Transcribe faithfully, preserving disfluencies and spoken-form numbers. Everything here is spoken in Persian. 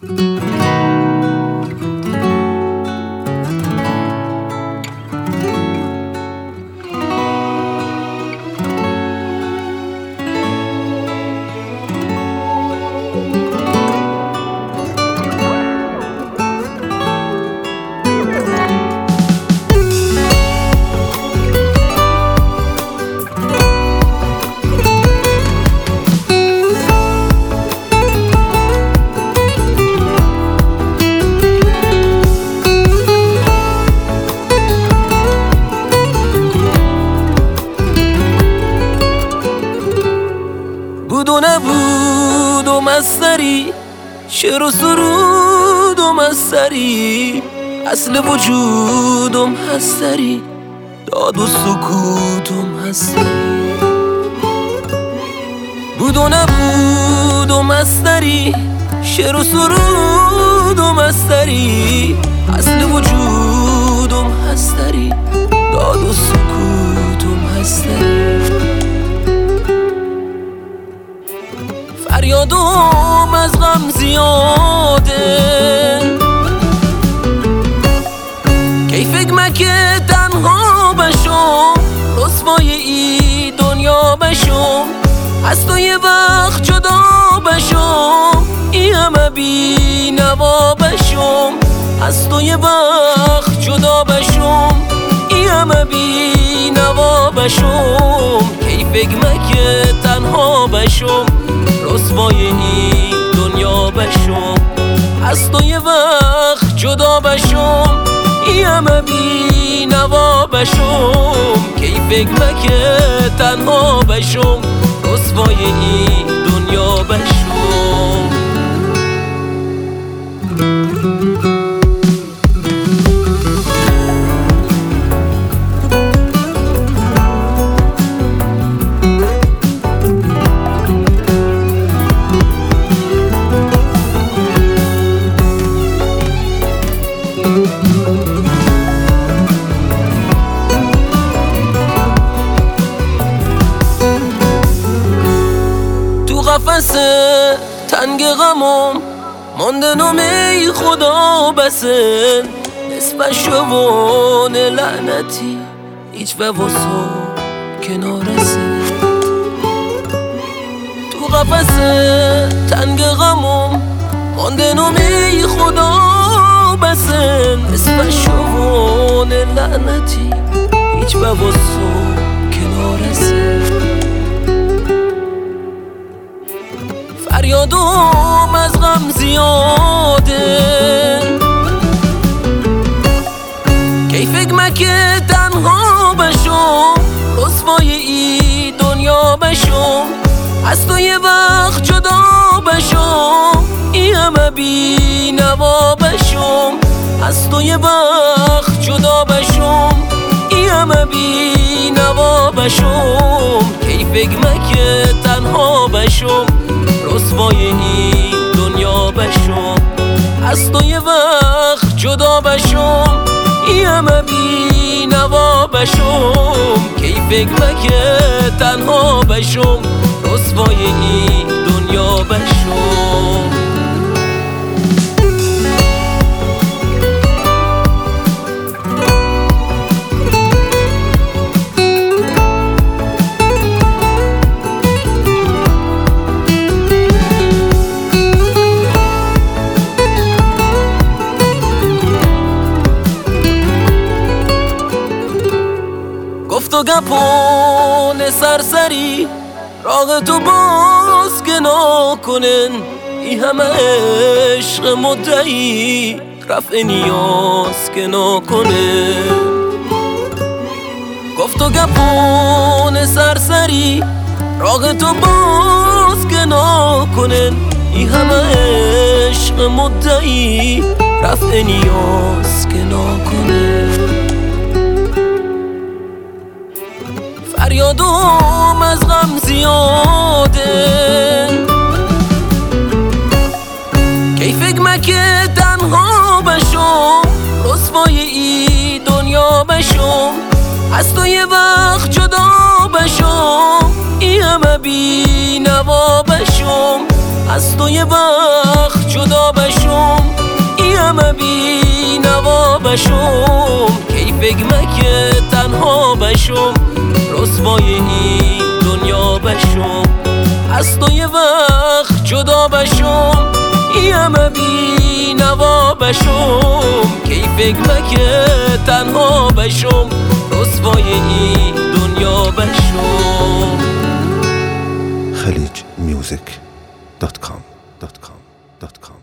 بود و نبود و مستری، شعر و سرود و مستری، اصل وجودم هستری، داد و سکوتم هستری. بود و نبود و مستری، شعر و سرود و مستری، اصل وجودم هستری، داد و سکوتم هستری. فریادم از غم زیاده، کی فکر مکه تنها بشم، رسوای ای دنیا بشم، از تو یه وقت جدا بشم، ای همه بی نوا بشم، از تو یه وقت جدا بشم، ای همه بی نوا بشم، کی فکر مکه تنها بشم، رسوای این دنیا بشم، از تو یه وقت جدا بشم، ای همه بی نوا بشم، کی فکر مکه تنها بشم، رسوای این دنیا بشم. تو قفس تنگ غمم مانده نومی خدا بسن، نصف شوان لعنتی هیچ وواسو کنارسه. تو قفس تنگ غمم مانده نومی خدا بسن، نصف شوان لعنتی هیچ وواسو کنارسه. فریادم از غم زیاده، کی فکر مکه تنها بشم، رسوای ای دنیا بشم، از تو یه وقت جدا بشم، ای همه بی نوا بشم، از تو یه وقت جدا بشم، ای همه بی نوا بشم، کی فکر مکه تنها بشم، رسوای این دنیا بشم، از تو یه وقت جدا بشم، ای همه بی نوا بشم، کی فکر مکه تنها بشم، رسوای این دنیا بشم. گفت و گپون سرسری، راغ تو باز که نکنن، ای همه عشق مدعی رفع نیاز که نکنه. گفت و گپون سرسری، راغ تو باز که نکنن، ای همه عشق مدعی رفع نیاز که نکنه. فریادم از غم زیاده، کی فکر مکه تنها بشم، رسوای ای دنیا بشم، از تو یه وقت جدا بشم، ای همه بی نوا بشم، از تو یه وقت جدا بشم، همه بی نوا بشم کی فکر مکه تنها بشم رسوای این دنیا بشم از تو یه وقت جدا بشم این همه بی نوا بشم کی فکر مکه تنها بشم رسوای این دنیا بشم. خلیج میوزیک دات کام